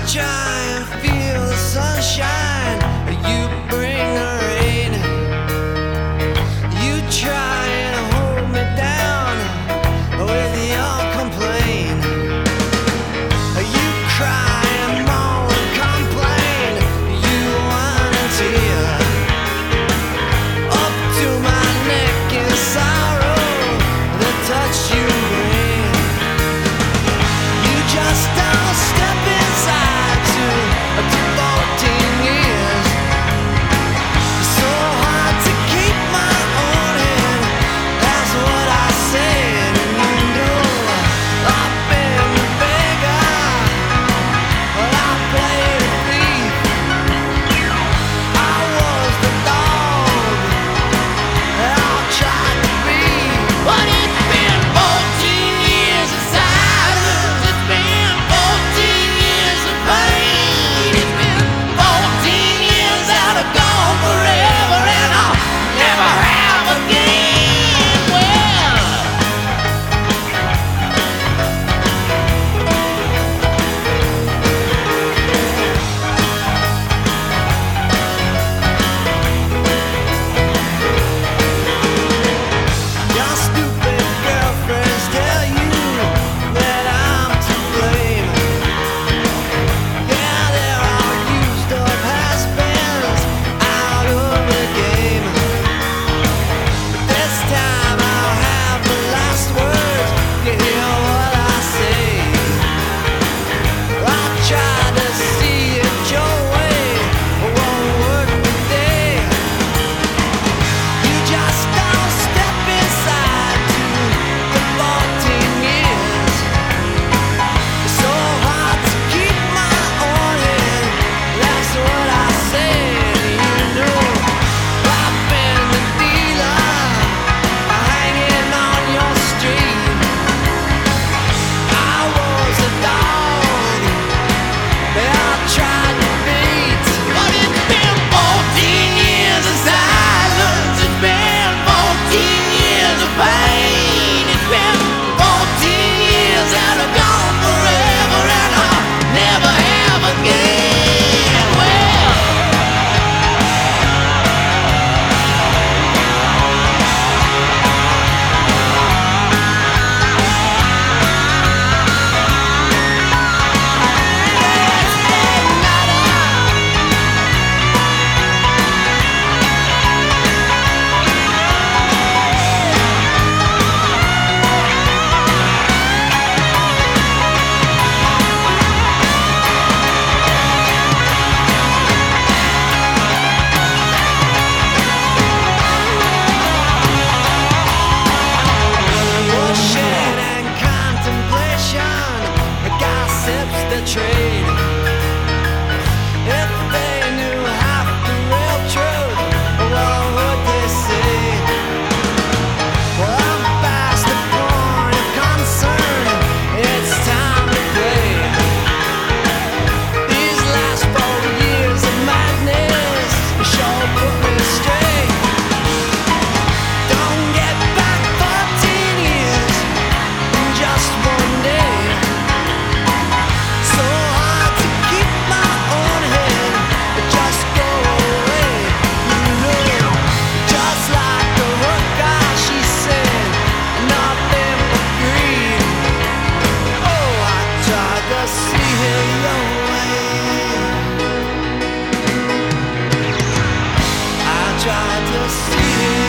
try and feel the sunshine. You bring the rain. You try and hold me down with your complaint. You cry and moan and complain. You whine and tear up to my neck in sorrow. The touch you bring. You just don't step inside to 14 years. It's so hard to keep my own hand. That's what I said. And you know I've been the beggar. Well, I played a thief. I was the dog that I tried to be. But it's been 14 years of silence. It's been 14 years of pain. It's been 14 years that are gone forever, and I'll never have again. Well, your stupid girlfriends tell you that I'm to blame. Yeah, they're all used up has-beens out of the game. But this time I'll have the last words. You hear what I say? I tried to see it your way, but won't work today. You just don't step inside to the 14 years. It's so hard to keep my own hand. That's what I said. You know I've been the dealer hanging on your street. I was a dog that I tried to beat. But it's been 14 years of silence. It's been 14 years of pain. It's been 14 years that are gone forever, and I'll never have again. Well, bullshit and contemplation, gossips that trade. If they knew half the real truth, what would they say? Well, I'm past the point of concern. It's time to play. These last 4 years of madness sure put me straight. Don't get back 14 years in just one day. So hard to keep my own head, just go away. You know, just like the hooker, she said, nothing but greed. Oh, I tried to see it your way. I tried to see it